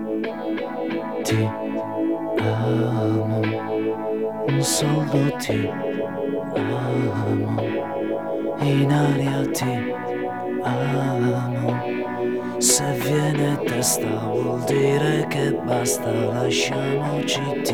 ti amo, solo ti amo, in aria ti amo. Se viene testa vuol dire che basta, lasciamoci, ti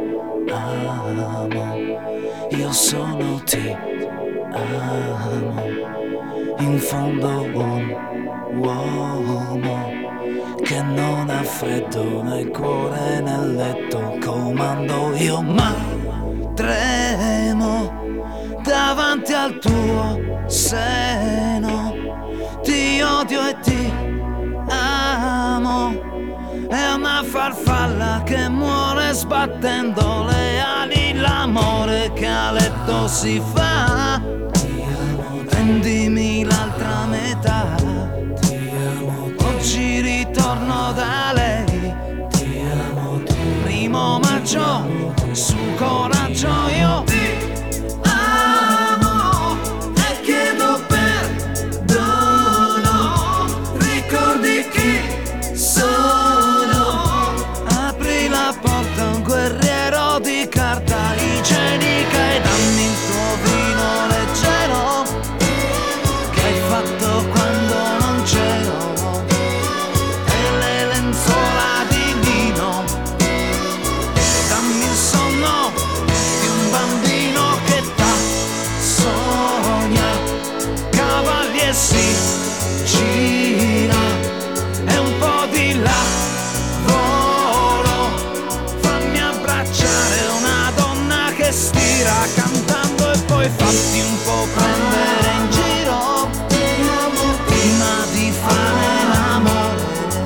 amo, io sono ti amo, in fondo un uomo che non ha freddo nel cuore nel letto, comando io ma tremo davanti al tuo seno, ti odio e ti amo, è una farfalla che muore sbattendo le ali, l'amore che a letto si fa, prendimi l'altra metà, oggi ritorno da lei, primo maggio, su coraggio io ti amo e chiedo perdono, ricordi chi sono, apri la porta a un guerriero di carta igienica e dammi il tuo vino leggero che hai fatto quando non c'ero, e le lenzuola di lino, dammi il sonno di un bambino che t'ha sogna, cavalli e si gira e un po' di lavoro, fammi abbracciare una donna che stira cantando e poi fatti un po' prendere in giro prima di fare l'amore,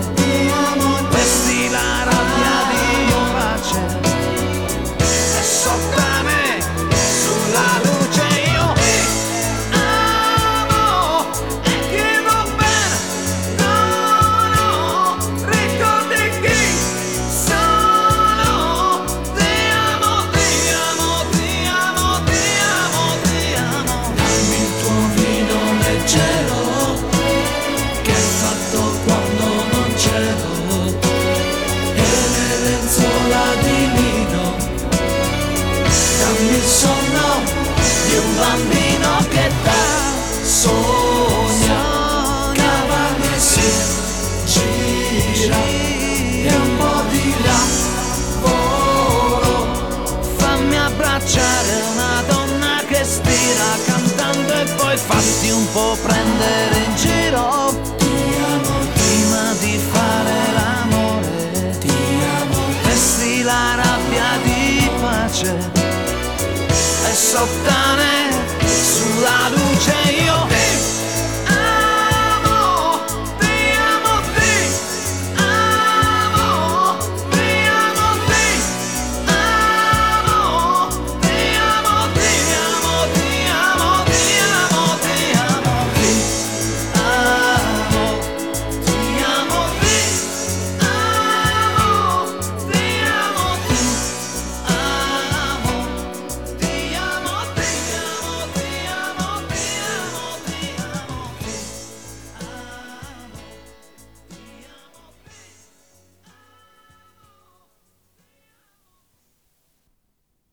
vesti la rabbia di pace e sottane sulla luce, io ti amo e chiedo perdono, ricordi chi sono, ti amo, ti amo, ti amo, ti amo, ti amo, dammi il tuo vino leggero che hai fatto quando non c'ero, e le lenzuola di lino, dammi il sonno di un bambino che dà sogna, cavalli e si gira e un po' di lavoro, fammi abbracciare una donna che stira cantando e poi fatti un po' prendere in giro prima di fare l'amore, vesti la rabbia di pace e sottane sulla luce.